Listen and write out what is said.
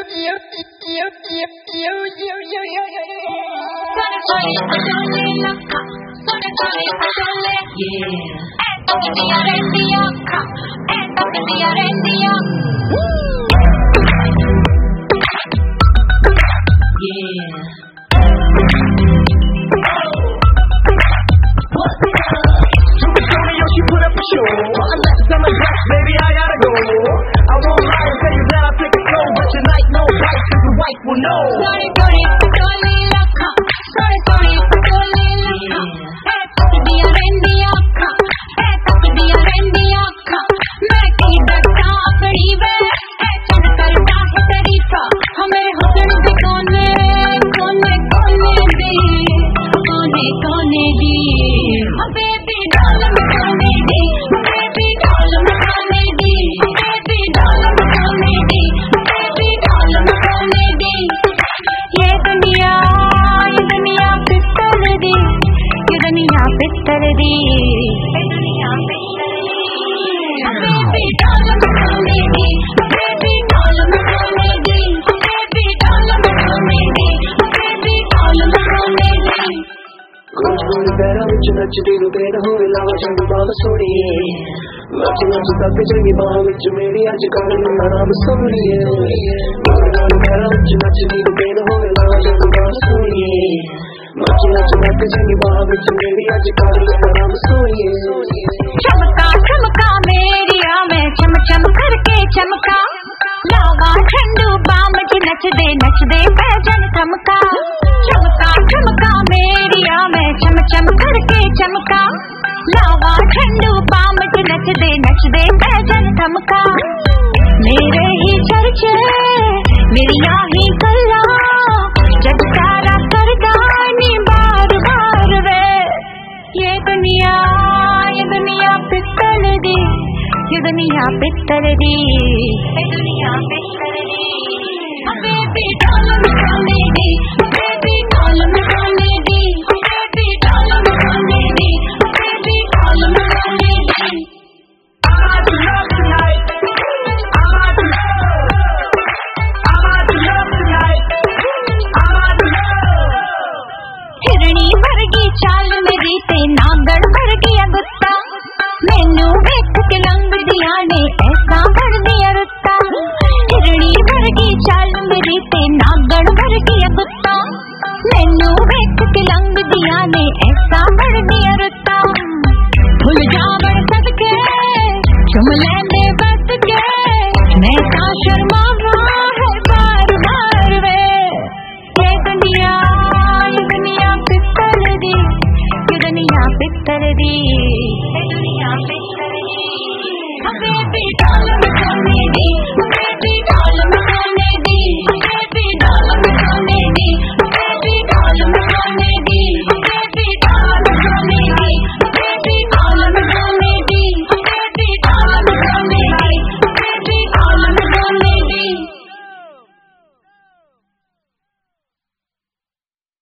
नचदी रुपे होवे लावा चंद बाल सोड़िए नच नच तक जगी बाह विच मेरी अज कल नाम सोड़िए नचदी रुपे होवे लावा चंद बाल सोड़िए नच नच तक जगी बाह विच मेरी अज कल नाम सोड़िए चमका चमका मेरी मैं चम चम करके चमका लावा झंडू बाम नच दे पैजन थमका चमका चमका मेरी मैं चम चम करके चमका लावा झंडू बाम नच दे पैजन थमका मेरे ही चर्चे मेरिया ही कल्ला जग सारा करदा नी बार बार वे ये दुनिया पित्तल दी ये दुनिया पित्तल दी बेबी डाल मचाने दी बेबी डाल मचाने दी बेबी डाल मचाने दी बेबी डाल मचाने दी हिरणी वर्गी चाल मेरी ते नागड़ वर्गी गुस्सा मैनू वेख के लंघ दिया ने ऐसा भर दिया रुत्ता हिरणी वर्गी चाल मेरी ते नागड़ वर्गी गुस्सा मैनू वेख के लंघ दिया ने ऐसा भर दिया रुत्ता भूल जावड़ सदके चुम लेंदे बस के मैं ता शर्मावा है बार बार वे ये दुनिया पित्तल दी ये दुनिया पित्तल दी बेबी डाल मचाने दी बेबी डाल मचाने दी